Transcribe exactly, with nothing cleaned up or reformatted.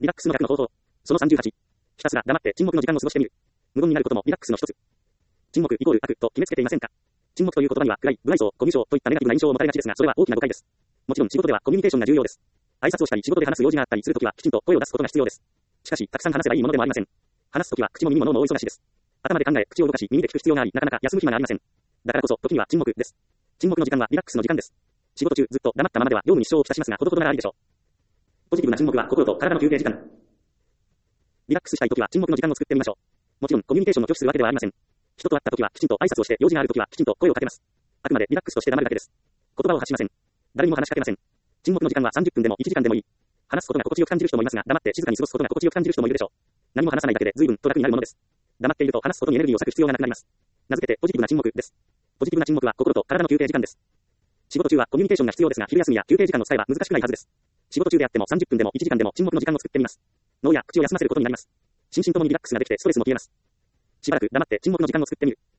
リラックスの逆の方法。そのさんじゅうはち。ひたすら黙って沈黙の時間を過ごしてみる。無言になることもリラックスの一つ。沈黙イコール悪と決めつけていませんか？沈黙という言葉には暗い、無愛想、コミュ障といったネガティブな印象を持たれがちですが、それは大きな誤解です。もちろん仕事ではコミュニケーションが重要です。挨拶をしたり仕事で話す用事があったりするときはきちんと声を出すことが必要です。しかし、たくさん話せばいいものでもありません。話すときは口も耳も脳も大忙しです。頭で考え、口を動かし、耳で聞く必要があり、なかなか休む暇がありません。だからこそ、時には沈黙です。沈黙の時間はリラックスの時間です。仕事中、ずっと黙ったままでは業務に支障をきたしますが、ほどほどならありでしょう。ポジティブな沈黙は心と体の休憩時間。リラックスしたいときは沈黙の時間を作ってみましょう。もちろん、コミュニケーションを拒否するわけではありません。人と会ったときはきちんと挨拶をして、用事があるときはきちんと声をかけます。あくまでリラックスとして黙るだけです。言葉を発しません。誰にも話しかけません。沈黙の時間はさんじゅっぷんでもいちじかんでもいい。話すことが心地よく感じる人もいますが、黙って静かに過ごすことが心地よく感じる人もいるでしょう。何も話さないだけで随分と楽になるものです。黙っていると話すことにエネルギーを割く必要がなくなります。名付けてポジティブな沈黙です。ポジティブな沈黙は心と体の休憩時間です。仕事中はコミュニケーションが必要ですが、昼休みや休憩時間を使えば難しくないはずです。仕事中であってもさんじゅっぷんでもいちじかんでも沈黙の時間を作ってみます。脳や口を休ませることになります。心身ともにリラックスができてストレスも消えます。しばらく黙って沈黙の時間を作ってみる。